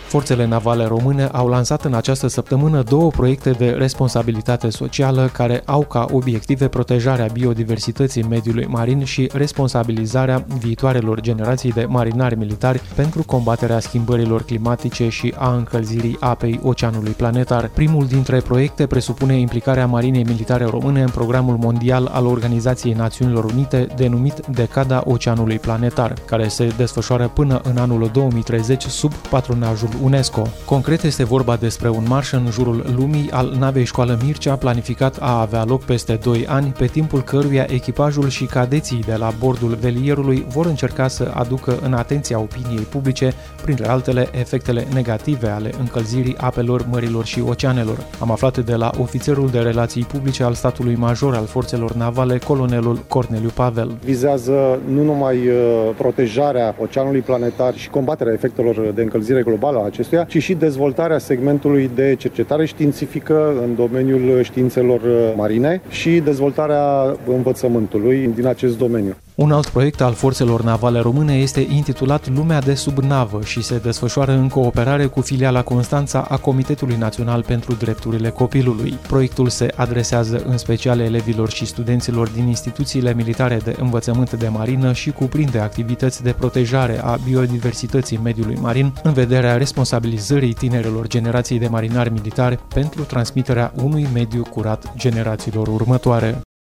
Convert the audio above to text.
Forțele navale române au lansat în această săptămână 2 proiecte de responsabilitate socială care au ca obiective protejarea biodiversității mediului marin și responsabilizarea viitoarelor generații de marinari militari pentru combaterea schimbărilor climatice și a încălzirii apei oceanului planetar. Primul dintre proiecte presupune implicarea Marinei Militare Române în programul mondial al Organizației Națiunilor Unite denumit Decada Oceanului Planetar, care se desfășoară până în anul 2030 sub patronajul UNESCO. Concret este vorba despre un marș în jurul lumii al navei Școală Mircea, planificat a avea loc peste 2 ani, pe timpul căruia echipajul și cadeții de la bordul velierului vor încerca să aducă în atenția opiniei publice, printre altele, efectele negative ale încălzirii apelor, mărilor și oceanelor. Am aflat de la ofițerul de relații publice al statului major al forțelor navale, colonelul Corneliu Pavel. Vizează nu numai protejarea oceanului planetar și combaterea efectelor de încălzire globală a acestuia, ci și dezvoltarea segmentului de cercetare științifică în domeniul științelor marine și dezvoltarea învățământului din acest domeniu. Un alt proiect al forțelor navale române este intitulat Lumea de sub navă și se desfășoară în cooperare cu filiala Constanța a Comitetului Național pentru Drepturile Copilului. Proiectul se adresează în special elevilor și studenților din instituțiile militare de învățământ de marină și cuprinde activități de protejare a biodiversității mediului marin în vederea responsabilizării tinerelor generații de marinari militari pentru transmiterea unui mediu curat generațiilor următoare.